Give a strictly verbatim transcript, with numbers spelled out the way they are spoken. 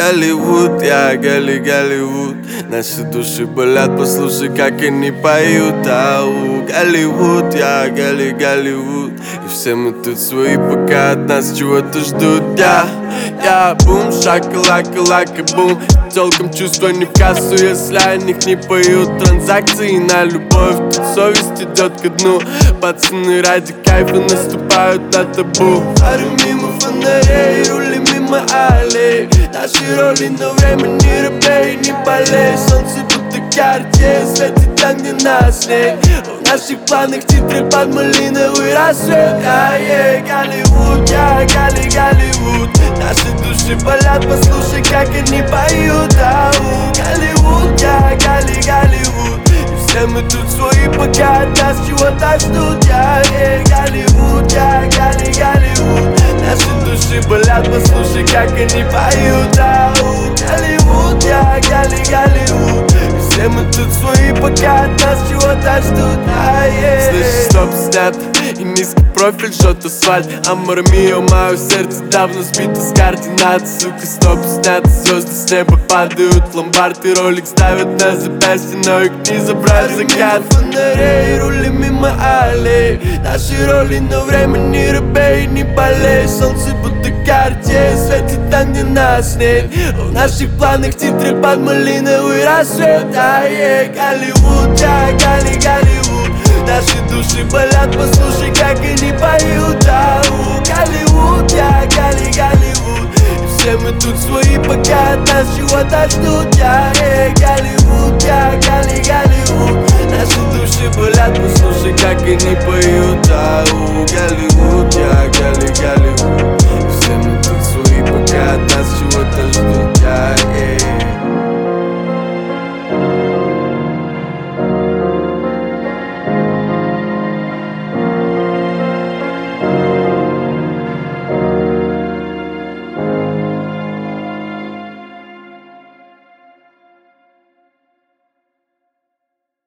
Голливуд, я Галли, Голливуд. Наши души болят, послушай, как они поют. Ау, Голливуд, я Галли, Голливуд. И все мы тут свои, пока от нас чего-то ждут. Я, я, бум, шакалака, лака, бум. Толком чувства не в кассу, если о них не поют. Транзакции на любовь, тут совесть идет ко дну. Пацаны ради кайфа наступают на табу. Парю мимо фонарей, рулим мимо аллей. Наши роли, но время не робей, не болей. Солнце будто карте, светит там, где нас нет. В наших планах титры под малиновый рассвет. Ай, Голливуд, я Галли, Голливуд. Наши души болят, послушай, как они поют. Ау, Голливуд, я Галли, Голливуд. И все мы тут свои, пока от нас чего-то ждут. Я, Голливуд, я Галли, Голливуд. Наши души болят, послушай, как они поют. Ау, Голливуд, я Галли, Голливуд. И все мы тут свои, пока от нас чего-то ждут. Слышишь, стоп, снят и низкий профиль, жжет асфальт. Амор мио, мое сердце давно сбито с координат. Сука, стоп, снят, звезды с неба падают в ломбард. И ролик ставят на запястье, но их не забрать закат. Фонарей, рулим мимо аллей. Наши роли, но время не робей, не болей. Солнце будто карте, светит там, где нас нет. В наших планах титры под малиновый рассвет. Ай, Голливуд, я Галли, Голливуд. Наши души болят, послушай, как они поют. Ау, Голливуд, я Галли, Голливуд. И все мы тут свои, пока от нас чего-то ждут. Я, Голливуд, я Галли, Голливуд. Наши души болят, послушай, как они поют. Ау, Голливуд.